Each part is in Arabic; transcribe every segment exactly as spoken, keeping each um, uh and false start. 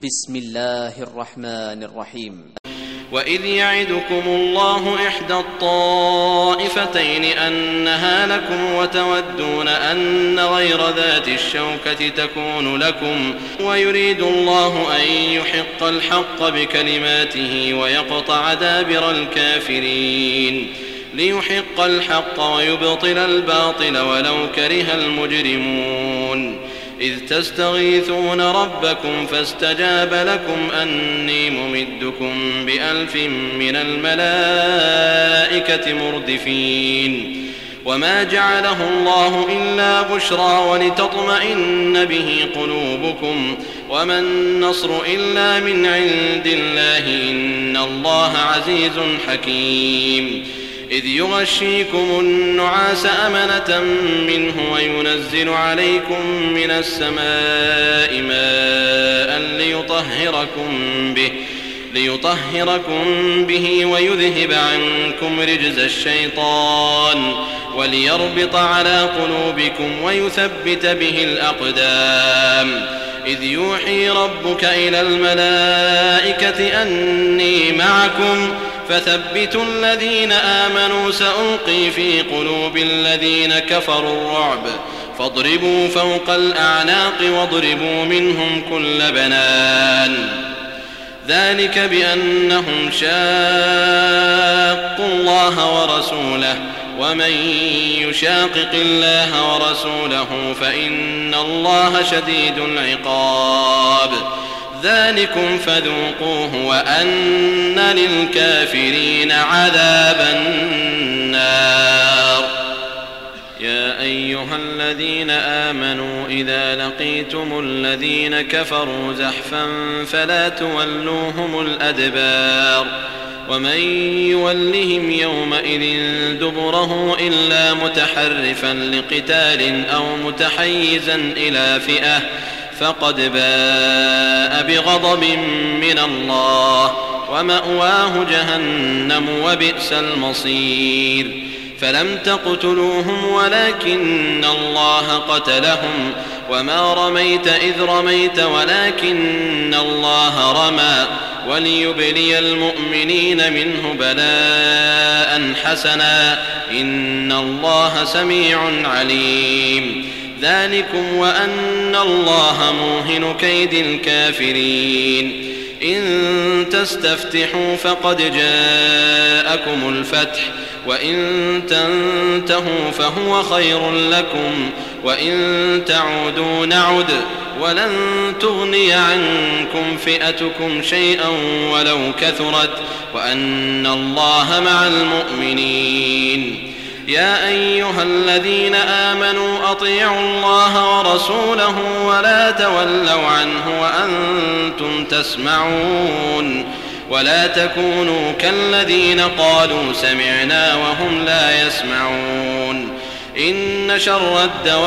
بسم الله الرحمن الرحيم. وإذ يعدكم الله إحدى الطائفتين أنها لكم وتودون أن غير ذات الشوكة تكون لكم ويريد الله أن يحق الحق بكلماته ويقطع دابر الكافرين ليحق الحق ويبطل الباطل ولو كره المجرمون. إذ تستغيثون ربكم فاستجاب لكم أني ممدكم بألف من الملائكة مردفين. وما جعله الله إلا بشرى ولتطمئن به قلوبكم وما النصر إلا من عند الله إن الله عزيز حكيم. إذ يغشيكم النعاس أمنة منه وينزل عليكم من السماء ماء ليطهركم به, ليطهركم به ويذهب عنكم رجز الشيطان وليربط على قلوبكم ويثبت به الأقدام. إذ يوحي ربك إلى الملائكة أني معكم فثبتوا الذين آمنوا سألقي في قلوب الذين كفروا الرعب فاضربوا فوق الأعناق واضربوا منهم كل بنان. ذلك بأنهم شاقوا الله ورسوله ومن يشاقق الله ورسوله فإن الله شديد العقاب. ذلكم فذوقوه وأن للكافرين عذاب النار. يا أيها الذين آمنوا إذا لقيتم الذين كفروا زحفا فلا تولوهم الأدبار ومن يولهم يومئذ دبره إلا متحرفا لقتال أو متحيزا إلى فئة فقد باء بغضب من الله ومأواه جهنم وبئس المصير. فلم تقتلوهم ولكن الله قتلهم وما رميت إذ رميت ولكن الله رمى وليبلي المؤمنين منه بلاء حسنا إن الله سميع عليم. ذلكم وأن الله موهن كيد الكافرين. إن تستفتحوا فقد جاءكم الفتح وإن تنتهوا فهو خير لكم وإن تعودوا نعد ولن تغني عنكم فئتكم شيئا ولو كثرت وأن الله مع المؤمنين. يا أيها الذين آمنوا أطيعوا الله ورسوله ولا تولوا عنه وأنتم تسمعون ولا تكونوا كالذين قالوا سمعنا وهم لا يسمعون. إن شر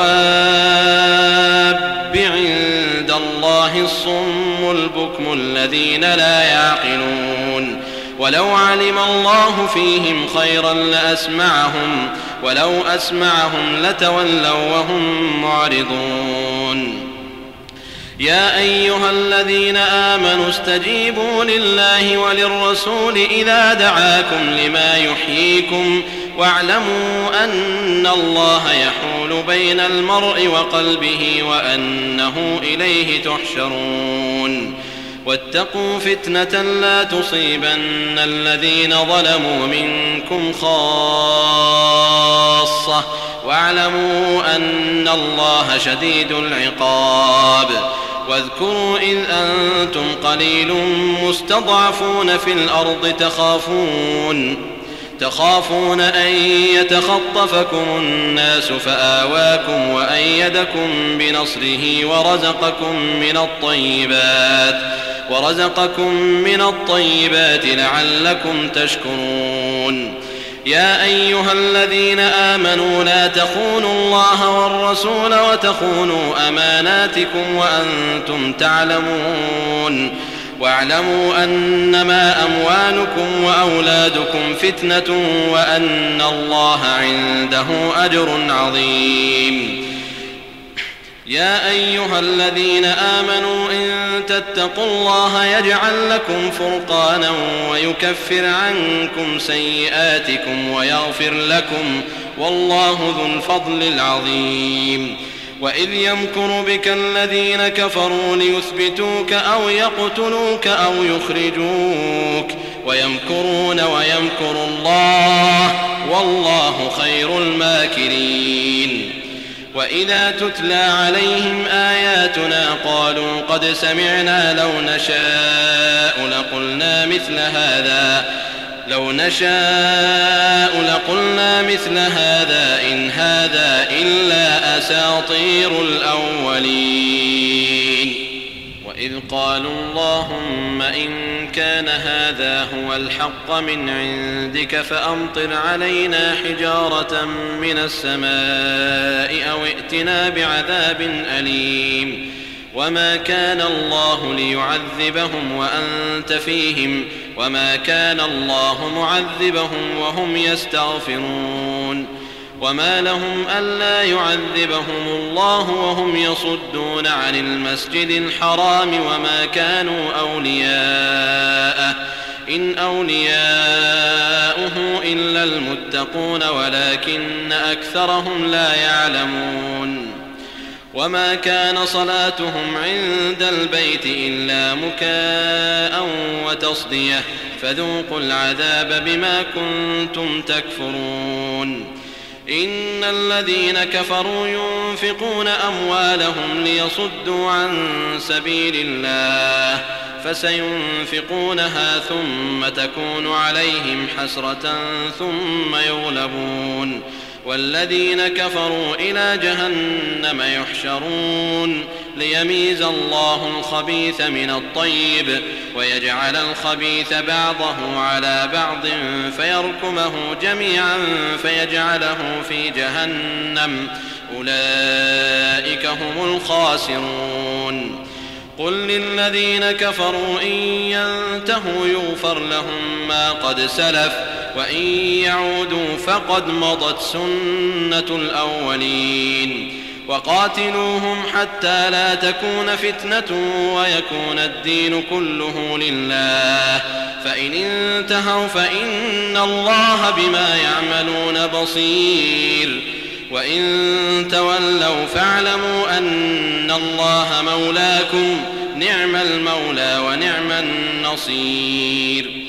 الدواب عند الله الصم البكم الذين لا يعقلون. ولو علم الله فيهم خيرا لأسمعهم ولو أسمعهم لتولوا وهم معرضون. يا أيها الذين آمنوا استجيبوا لله وللرسول إذا دعاكم لما يحييكم واعلموا أن الله يحول بين المرء وقلبه وأنه إليه تحشرون. واتقوا فتنة لا تصيبن الذين ظلموا منكم خاصة واعلموا أن الله شديد العقاب. واذكروا إذ أنتم قليل مستضعفون في الأرض تخافون تخافون أن يتخطفكم الناس فآواكم وأيدكم بنصره ورزقكم من الطيبات ورزقكم من الطيبات لعلكم تشكرون. يا أيها الذين آمنوا لا تخونوا الله والرسول وتخونوا أماناتكم وأنتم تعلمون واعلموا أنما أموالكم وأولادكم فتنة وأن الله عنده أجر عظيم. يا أيها الذين آمنوا إن تتقوا الله يجعل لكم فرقانا ويكفر عنكم سيئاتكم ويغفر لكم والله ذو الفضل العظيم. وإذ يمكر بك الذين كفروا ليثبتوك أو يقتلوك أو يخرجوك ويمكرون ويمكر الله والله خير الماكرين. وإذا تتلى عليهم آياتنا قالوا قد سمعنا لو نشاء لقلنا مثل هذا لو نشاء لقلنا مثل هذا إن هذا إلا أساطير الأولين. وإذ قالوا اللهم إن كان هذا هو الحق من عندك فأمطر علينا حجارة من السماء أو ائتنا بعذاب أليم. وما كان الله ليعذبهم وأنت فيهم وما كان الله معذبهم وهم يستغفرون. وما لهم ألا يعذبهم الله وهم يصدون عن المسجد الحرام وما كانوا أولياءه إن أولياؤه إلا المتقون ولكن أكثرهم لا يعلمون. وما كان صلاتهم عند البيت إلا مكاء وتصدية فذوقوا العذاب بما كنتم تكفرون. إن الذين كفروا ينفقون أموالهم ليصدوا عن سبيل الله فسينفقونها ثم تكون عليهم حسرة ثم يغلبون والذين كفروا إلى جهنم يحشرون ليميز الله الخبيث من الطيب ويجعل الخبيث بعضه على بعض فيركمه جميعا فيجعله في جهنم أولئك هم الخاسرون. قل للذين كفروا إن ينتهوا يغفر لهم ما قد سلف وإن يعودوا فقد مضت سنة الأولين. وقاتلوهم حتى لا تكون فتنة ويكون الدين كله لله فإن انتهوا فإن الله بما يعملون بصير. وإن تولوا فاعلموا أن الله مولاكم نعم المولى ونعم النصير.